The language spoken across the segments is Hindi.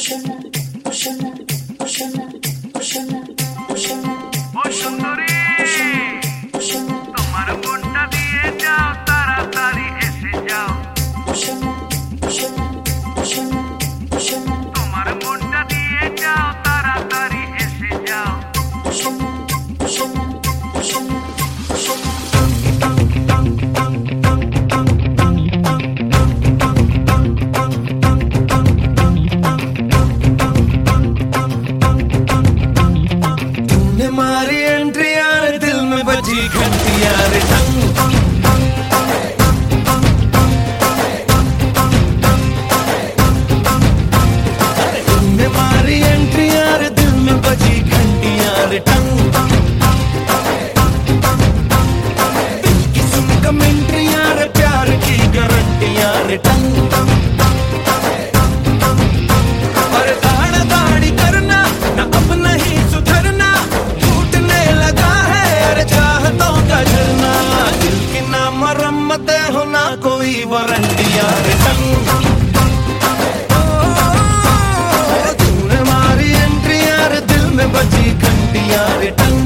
তোমার মনটা দিয়ে যাও, তাড়াতাড়ি এসে যাও। তোমার মনটা দিয়ে যাও, তাড়াতাড়ি এসে যাও। तूने मारी एंट्री यार, दिल में बजी घंटी यार, टंग। तूने मारी एंट्री यार, दिल में बजी घंटी यार, टंग। दिल की सुन कमेंट्री यार, प्यार की गारंटी यार, टंग। और दाढ़ा दाढ़ी करना ना, अब नहीं सुधरना, टूटने लगा है यार चाहतों का झरना। दिल की ना मरम्मत हो ना कोई वारंटी यार, टंग। तूने मारी एंट्री यार, दिल में बजी घंटी यार, टंग।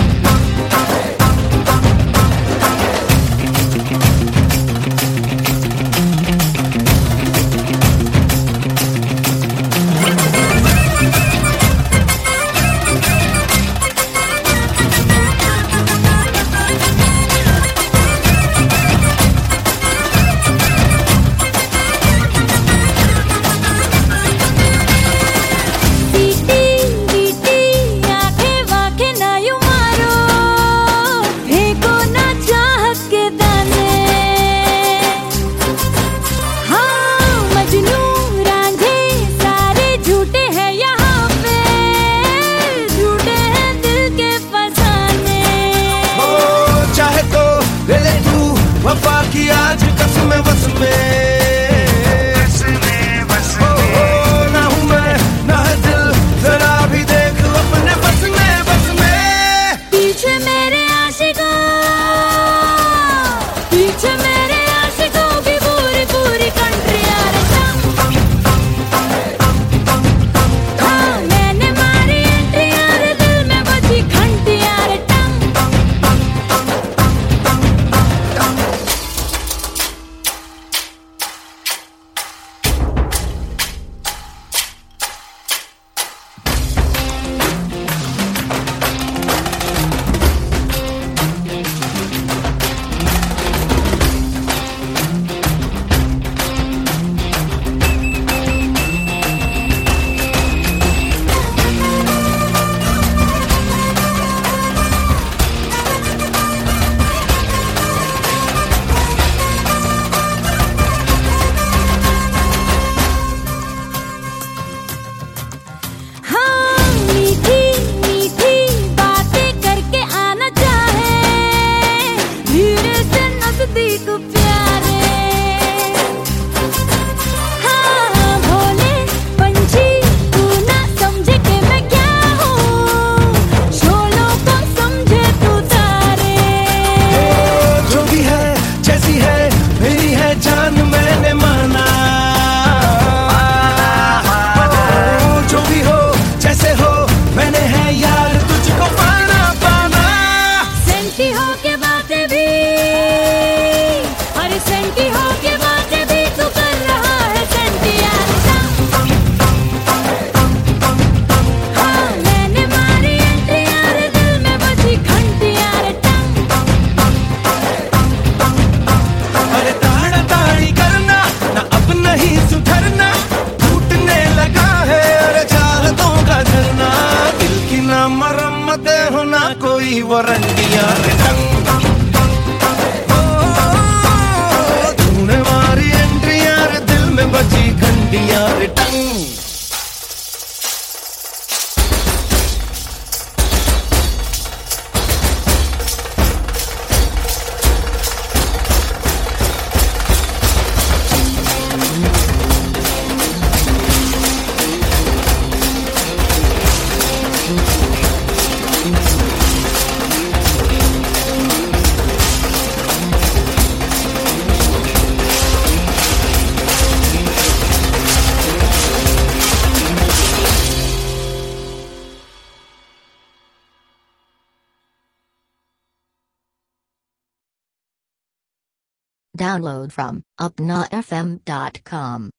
वफा की आज कसम बस में, ना हूँ मैं ना है दिल, जरा भी देख अपने बस में, बस में। पीछे मेरे आशिकों की पूरी पूरी कंट्री यार, हाँ मैंने मारी एंट्री यार, दिल में बजी घंटी यार, टंग। ताड़ी कर Download from upnafm.com.